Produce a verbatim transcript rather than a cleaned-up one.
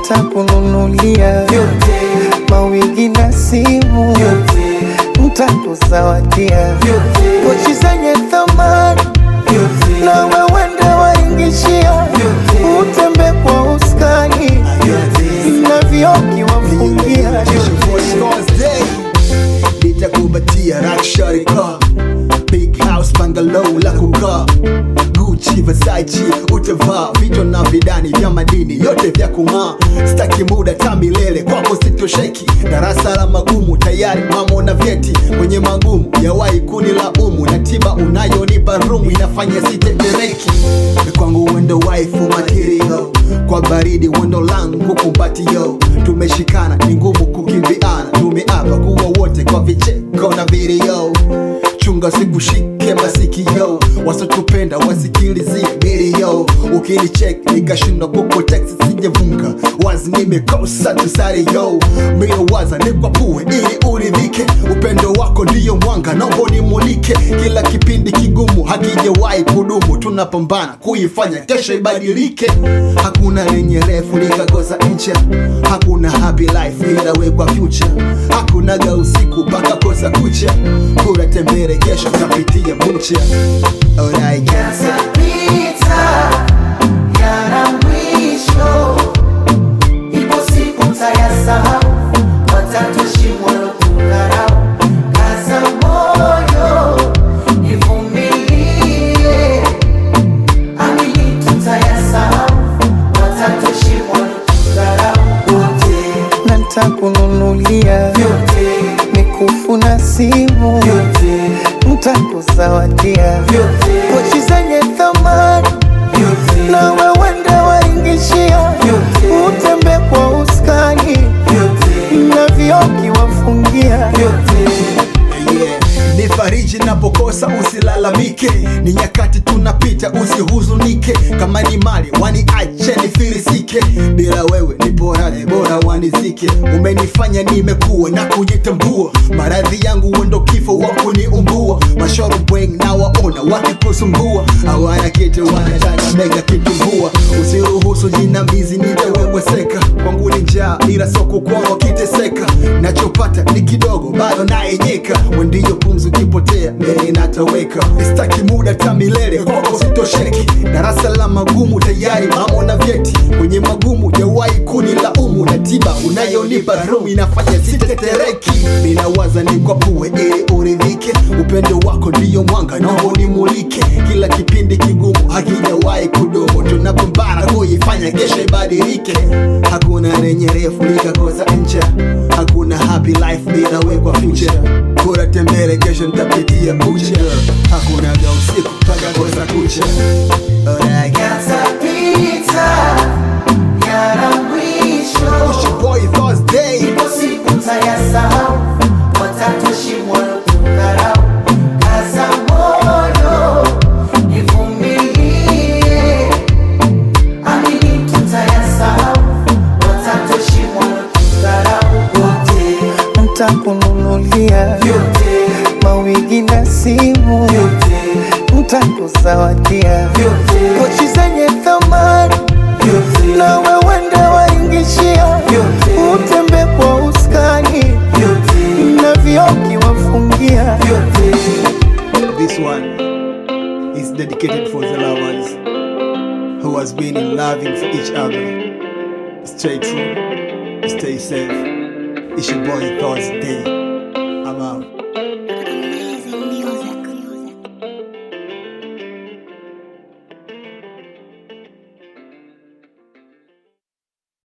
nitakununulia vyote, mawigi na simu vyote, nitakuzawadia vyote, pochi zenye thamani vyote, na wewende waingishia utembe kwa uskani na vioki wafungia nitakubatia rakshari car, big house bungalow la kukaa, Gucci Versace utavaa, vito na vidani vya madini yote vya kung'aa. Staki muda tamilele kwako sitosheki, darasa la magumu tayari mamo na vyeti, kwenye magumu yawahi kunilaumu, na tiba unayonipa rumu inafanya sitetereki. Kwangu wendo waifu material, kwa baridi wendo langu kumbatio, tumeshikana ni ngumu kukimbiana, tumeapa kuwa wote kwa vicheko na video. Chunga sikushike masikio, wasotupenda wasikilizie milio. Ukinicheck nikashindwa kukutext sijavunga, wazi nimekosa tusari yo. Mio waza nikwapue ili uridhike, upendo wako ndiyo mwanga naomba nimulike. Kila kipindi kigumu hakijawahi kudumu, tunapambana kuifanya kesho ibadilike. Hakuna lenye refu likakosa ncha, hakuna happy life ila wekwa future. Hakuna ga usiku paka kosa kucha, kura tembere kesho kapitia bucha. Alright, yatapita yana mwisho, ipo siku tayasahau, watatushimwa lokukarau. Kaza moyo nivumilie, amini tutayasahau, watatushimwa lokukarau. Wote na nitakununulia vyote, mikufu na simu vyote, nitakuzawadia vyote, pochi zenye thamani vyote, na wewende waingishia utembe kwa uskani vyote, na vioki wafungia vyote. yeah. Ni fariji napokosa usilalamike, ni nyakati tunapita usihuzunike. Kama ni mali waniache nifirisike, bila wewe ni bora bora wanizike. Umenifanya nimekuwa na kujitambua, maradhi yangu wendo kifo wako ni umbua. Mashoro bweng na waona wakikusumbua, hawana kitu wanataka mega kitumbua. Usiruhusu jinamizi nitaweweseka, kwangu ni njaa ila soko kwao kiteseka. Nachopata ni kidogo bado naenyeka, wendiyo pumzi kipotea mbele nataweka. Istaki muda tamilele kwako sitosheki, darasa la magumu tayari mamo na vyeti, kwenye magumu yawahi kunilaumu, na tiba unayonipa rumu inafanya sitetereki. Ninawaza nikwapue ili uridhike, upendo wako ndiyo mwanga naomba nimulike. Kila kipindi kigumu hakijawahi kudumu, tunapambana kuifanya kesho ibadilike. Hakuna lenye refu likakosa ncha, hakuna happy life bila wekwa future. Kura tembele kesho nitapitia bucha, hakuna ga usiku paka kosa kucha. Alright, yatapita yana mwisho, push your boy Thursday. ipo siku tayasahau, watatushimwa lokukarau. Kaza moyo nivumilie, amini tutayasahau, watatushimwa lokukarau. Wote nitakununulia Vyote, mawigi na simu vyote, nitakuzawadia vyote, pochi zenye thamani vyote, na wewende waingishia utembe kwa uskani vyote, na vioki wafungia. vyote. This one is dedicated for the lovers who has been in loving for each other. Stay true, stay safe. It's your boy Thursday.